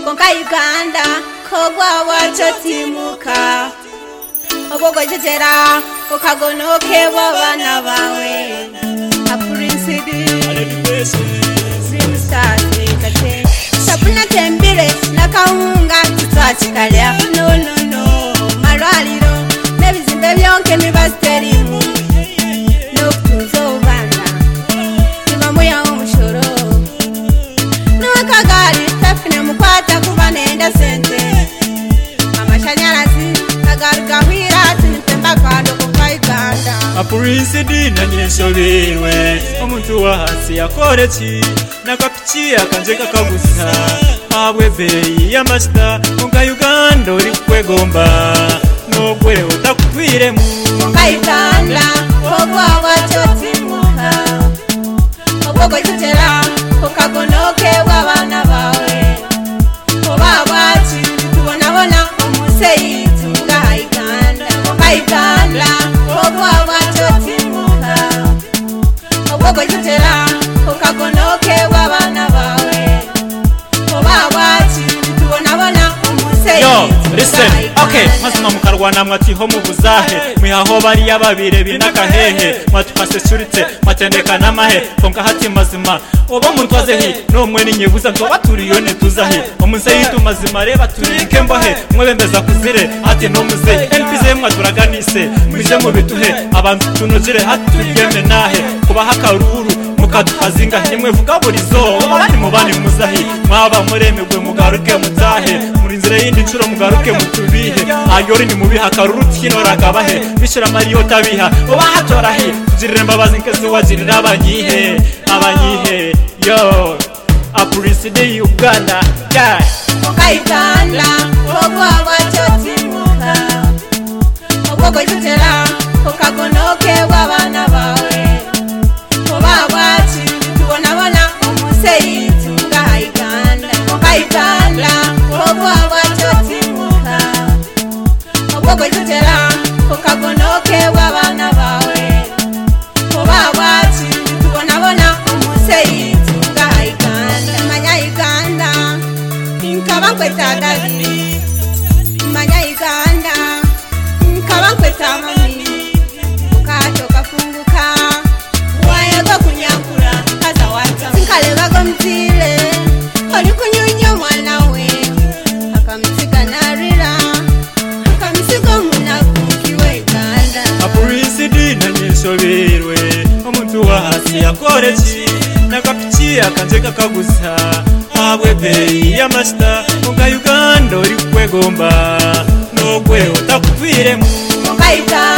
konka Uganda kogwa wacho timuka obogo jejera kokagonoke babana bawe apurisidi stars kate sapuna tembire nakaunga tutachikalya no maraliro nebizinde byonke nibasterimu no kuzobana nimamu ya umushoro no kagari tafine mukwata kubanenda sente amashanyarazi agaruka hwira tunitemba kando konka Uganda apurisidi nanyesobirwe omuntu wahasi yakoreki nakapichi akanjeka kagusa abwe beyi y'amasta konka Uganda uri kwegomba nogwe utakwire mu konka Uganda kogwa wachotimuka obogo jejera kokagonoke wabana bawe obabati tubonabona umuseyi tunga Uganda konka Uganda kogwa wachotimuka obogo jejera kokagonoke wabana bawe obabati tubonabona umuseyi yo listen okay mazima mukarwana mwatiho mubuzahe mwihaho bari yababire binakahehe mwatukaseshuritse matendeka namahe konka hati mazima oba muntwazehe no mwe ninyebuza ngo baturiyone tuzahe omunse yitu mazima reba turike mbohe mwebembeza kuzire ati no muze NPZ mwaduraganise muje mu bituhe abantu tunogire hatugeme nahe kuba hakaruru mukadukazinga nimwe vuga burizo abandi mubani muzahi mwaba muremegwe mugaruke mutahe muri nzire yindi ncuro mugaruke mutubihe ayori ni mubiha karuruti kinorangabahe bishira mariyo tabiha obahatorahe tugirire mbabazi nkezi wagirira abanyihe yo apurisidi Uganda guy konka Uganda kogwa wachotimuka obogo jejera kokagonoke wabana bawe obabati tubonabona umuseyi tunga Uganda konka Uganda kogwa wachotimuka obogo jejera kokagonoke wabana bawe obabati tubonabona umuseyi tunga Uganda manya Uganda inkabankweta dadi manya Uganda inkabankweta mami ukatoka funguka wayaga kunyakura kaza wata sinkaleba gomtile oli kunyunya mwana we akamsiga narira akamsiga munakunkiwe Uganda apurisidi nanyesobirwe omuntu wahasi yakoreki nakapichi akanjeka kagusa abwe beyi y'amasta konka Uganda uri kwegomba nogwe utakwire mu konka Uganda